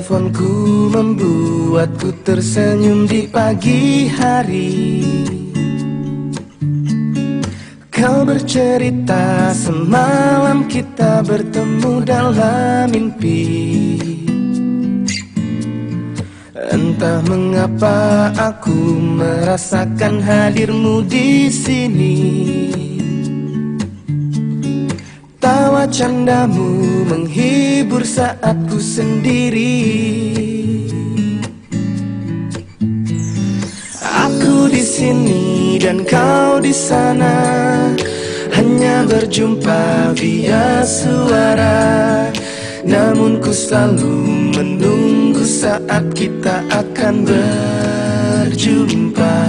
teleponku membuatku tersenyum di pagi hari. Kau bercerita semalam kita bertemu dalam mimpi. Entah mengapa aku merasakan hadirmu di sini. Tawa candamu menghibur saat ku sendiri. Aku di sini dan kau di sana, hanya berjumpa via suara. Namun ku selalu menunggu saat kita akan berjumpa.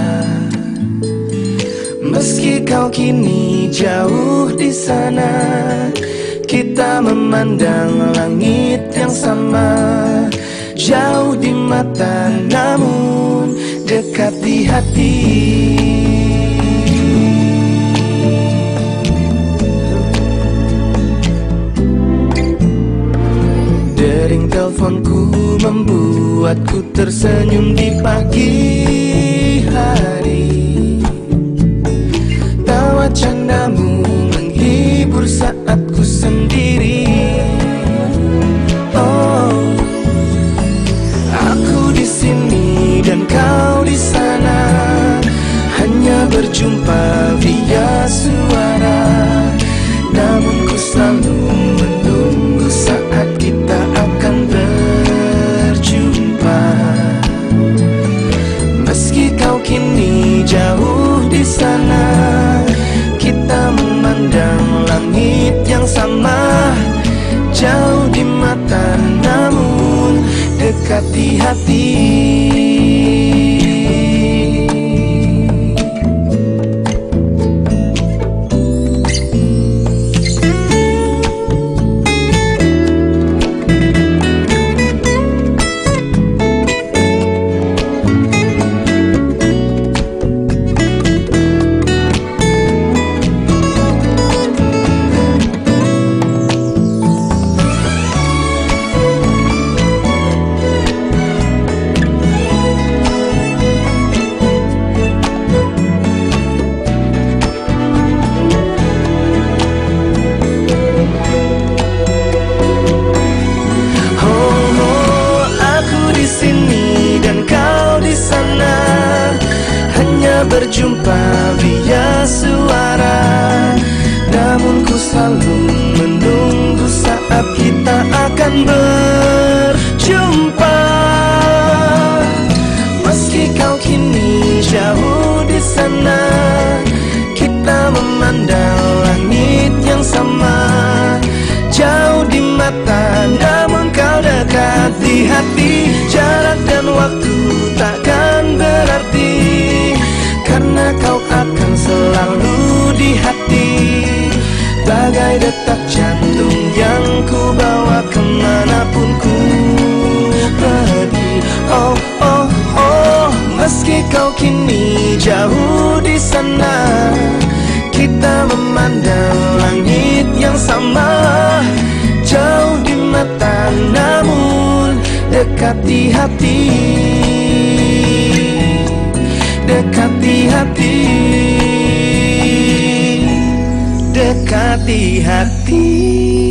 Meski kau kini jauh di sana, kita memandang langit yang sama. Jauh di mata namun dekat di hati. Dering teleponku membuatku tersenyum di pagi hari. Tawa candamu menghibur saat ku sendiri. Oh, aku di sini dan kau di sana, hanya berjumpa via suara. Namun ku selalu menunggu saat kita akan berjumpa. Meski kau kini jauh di sana, kita memandang langit yang sama. Jauh di mata namun dekat di hati. Berjumpa via suara. Namun ku selalu menunggu saat kita akan berjumpa. Meski kau kini jauh di sana, kita memandang langit yang sama. Jauh di mata namun kau dekat di hati. Jarak dan waktu takkan berarti, karena kau akan selalu di hati. Bagai detak jantung yang ku bawa kemanapun ku pergi. Oh, oh, oh, meski kau kini jauh di sana, kita memandang langit yang sama. Jauh di mata namun dekat di hati. Dekati hati, dekati hati.